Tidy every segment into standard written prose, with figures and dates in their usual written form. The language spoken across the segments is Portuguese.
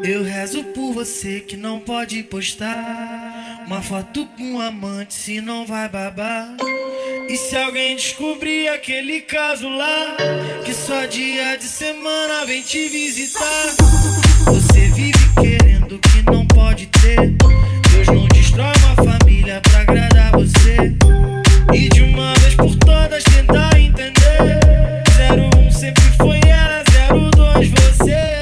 Eu rezo por você que não pode postar uma foto com um amante, se não vai babar. E se alguém descobrir aquele caso lá, que só dia de semana vem te visitar. Você vive querendo o que não pode ter. Deus não destrói uma família pra agradar você. E de uma vez por todas tentar entender. 01 sempre foi ela, 02 você.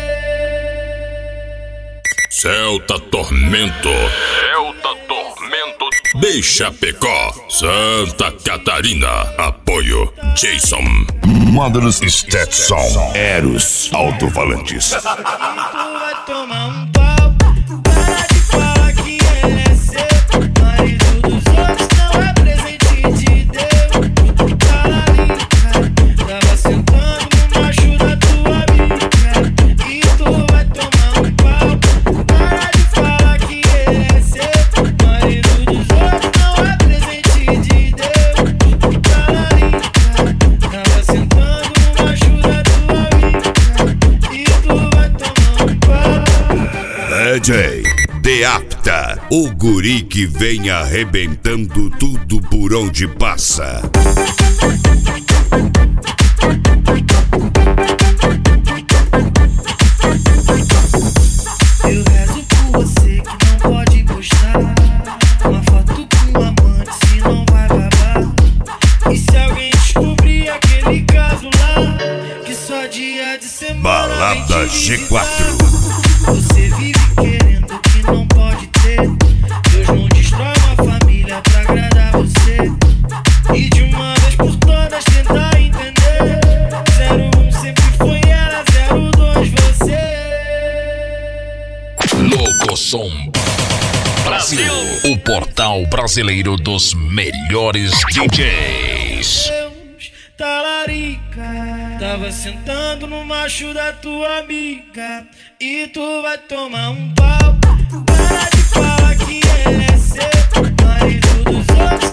Celta Tormento. De Chapecó, Santa Catarina. Apoio Jason. Mothers Stetson. Eros Alto-Falantes. Tu vai tomar um pau. Para de falar que ele é seu. Marido dos outros não é presente de Deus. Talarica, tava sentando no macho da tua amiga. E tu vai tomar um pau. Para de falar que ele é seu. Marido dos outros não é presente de Deus. Talarica, tava sentando no macho da tua amiga. E tu vai tomar um pau. DJ Deapta, o guri que vem arrebentando tudo por onde passa. Eu rezo por você que não pode postar uma foto com um amante, se não vai babar. E se alguém descobrir aquele caso lá, que só dia de semana Balada vem te visitar. G4. Você vive querendo o que não pode ter. Deus não destrói uma família pra agradar você. E de uma vez por todas tentar entender. 01 sempre foi ela, 02 você. Locosom Brasil, o portal brasileiro dos melhores DJs. Deus, talarica, tava sentando no macho da tua amiga. E tu vai tomar um pau. Para de falar que ele é seu. Marido dos outros